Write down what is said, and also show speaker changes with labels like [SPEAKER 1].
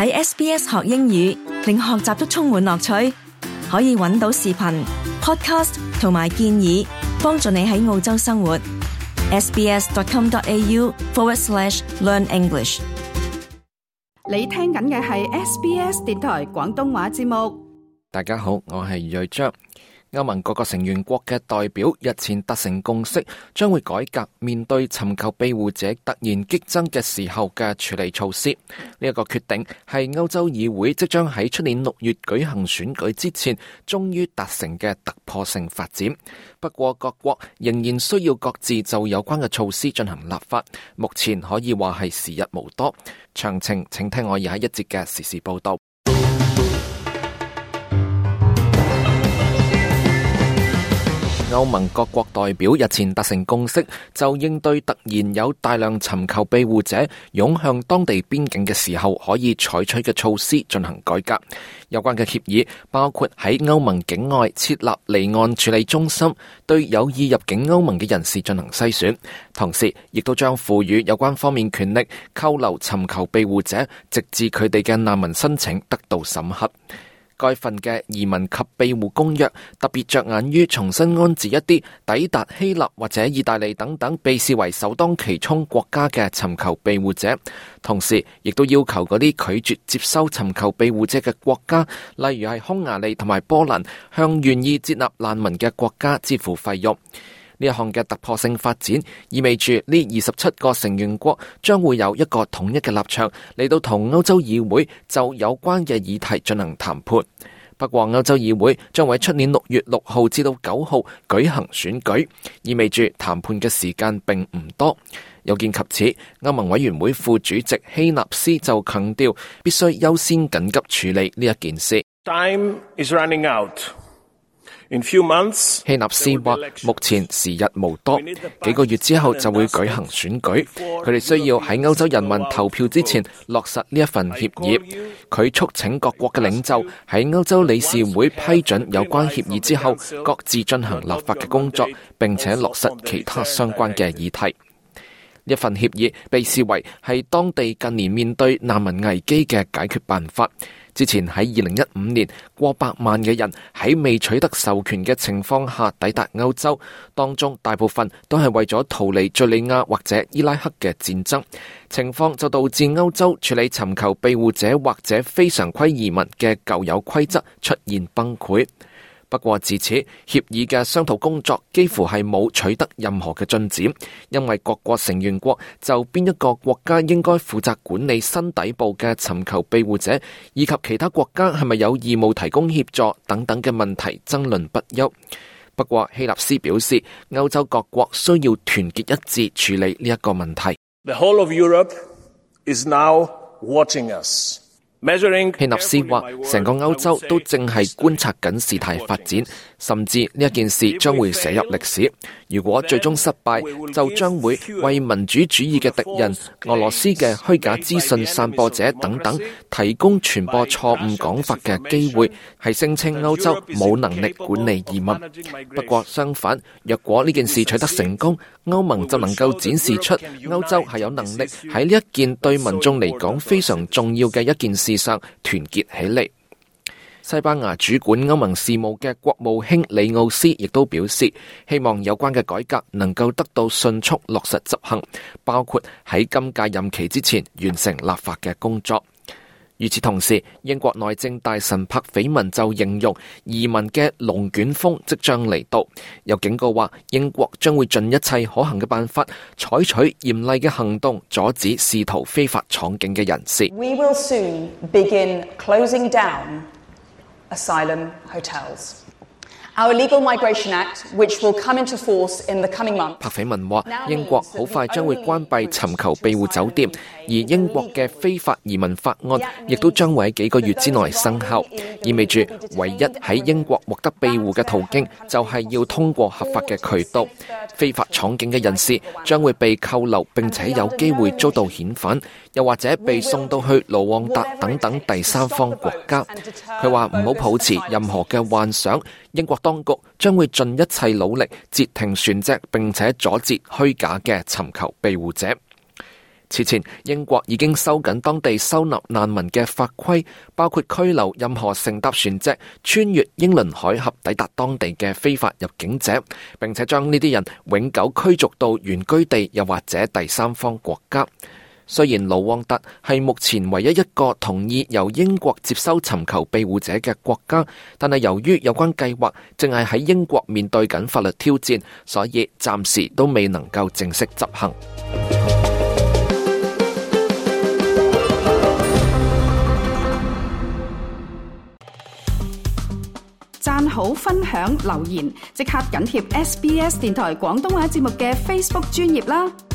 [SPEAKER 1] 喺 SBS 學英語，令學習都充滿樂趣。可以揾到視頻、podcast 同埋建議，幫助你喺澳洲生活。sbs.com.au/learn English。
[SPEAKER 2] 你聽緊嘅係 SBS 電台廣東話節目。
[SPEAKER 3] 大家好，我係睿章。歐盟各個成員國嘅代表日前達成共識，將會改革面對尋求庇護者突然激增嘅時候嘅處理措施。呢一個決定係歐洲議會即將喺出年6月舉行選舉之前，終於達成嘅突破性發展。不過各國仍然需要各自就有關嘅措施進行立法，目前可以話係時日無多。詳情請聽我以下一節嘅時事報道。歐盟各國代表日前達成共識，就應對突然有大量尋求庇護者湧向當地邊境嘅時候可以採取嘅措施進行改革。有關嘅協議包括喺歐盟境外設立離岸處理中心，對有意入境歐盟嘅人士進行篩選，同時亦都將賦予有關方面權力，扣留尋求庇護者，直至佢哋嘅難民申請得到審核。該份嘅移民及庇護公約特別着眼於重新安置一啲抵達希臘或者意大利等等被視為首當其衝國家嘅尋求庇護者，同時亦都要求嗰啲拒絕接收尋求庇護者嘅國家，例如係匈牙利同埋波蘭，向願意接納難民嘅國家支付費用。呢一項嘅突破性發展意味住呢27個成員國將會有一個統一嘅立場嚟到同歐洲議會就有關嘅議題進行談判。不過歐洲議會將會喺出年6月6號至到9號舉行選舉，意味住談判嘅時間並唔多。有見及此，歐盟委員會副主席希納斯就強調必須優先緊急處理呢一件事。
[SPEAKER 4] Time is running out.希
[SPEAKER 3] 納斯話目前時日無多，幾個月之後就會舉行選舉，佢哋需要喺歐洲人民投票之前落實呢一份協議。佢促請各國嘅領袖喺歐洲理事會批准有關協議之後，各自進行立法嘅工作，並且落實其他相關嘅議題。呢份協議被視為係當地近年面對難民危機嘅解決辦法。之前喺2015年，過百萬嘅人喺未取得授權嘅情況下抵達歐洲，當中大部分都係為咗逃離敘利亞或者伊拉克嘅戰爭，情況就導致歐洲處理尋求庇護者或者非常規移民嘅舊有規則出現崩潰。不過自此，協議嘅商討工作幾乎係冇取得任何嘅進展，因為各國成員國就邊一個國家應該負責管理新底部嘅尋求庇護者，以及其他國家係咪有義務提供協助等等嘅問題爭論不休。不過希納斯表示，歐洲各國需要團結一致處理呢一個問題。
[SPEAKER 4] The whole of Europe is now watching us.
[SPEAKER 3] 希納斯話，成個歐洲都正係觀察緊事態發展，甚至呢一件事將會寫入歷史。如果最終失敗，就將會為民主主義嘅敵人、俄羅斯嘅虛假資訊散播者等等提供傳播錯誤講法嘅機會，係聲稱歐洲冇能力管理移民。不過相反，若果呢件事取得成功，歐盟就能夠展示出歐洲係有能力喺呢一件對民眾嚟講非常重要嘅一件事上團結起嚟。西班牙主管歐盟事務嘅國務卿里奧斯亦都表示，希望有關嘅改革能夠得到迅速落實執行，包括喺今屆任期之前完成立法嘅工作。與此同時，英國內政大臣柏斐文就形容移民嘅龍捲風即將嚟到，又警告話英國將會盡一切可行嘅辦法，採取嚴厲嘅行動，阻止試圖非法闖境嘅人士。
[SPEAKER 5] We will soon begin closing down asylum hotels.Our Legal Migration Act, which will come into force in the coming months.
[SPEAKER 3] 柏斐文話，英國好快將會關閉尋求庇護酒店，而英國嘅非法移民法案亦都將會喺幾個月之內生效，意味住唯一喺英國獲得庇護嘅途徑就係要通過合法嘅渠道。非法闖境嘅人士將會被扣留，並且有機會遭到遣返，又或者被送到去盧旺達等等第三方國家。佢話唔好抱持任何嘅幻想，英國當局將會盡一切努力截停船隻，並且阻截虛假嘅尋求庇護者。 此前，英國已經收緊當地收納難民嘅法規，包括拘留任何乘搭船隻穿越英倫海峽抵達當地嘅非法入境者，並且將呢啲人永久驅逐到原居地又或者第三方國家。雖然盧旺達係目前唯一一個同意由英國接收尋求庇護者嘅國家，但係由於有關計劃正係喺英國面對緊法律挑戰，所以暫時都未能夠正式執行。
[SPEAKER 2] 讚好、分享、留言，即刻緊貼SBS 電台廣東話節目嘅 Facebook 專頁啦！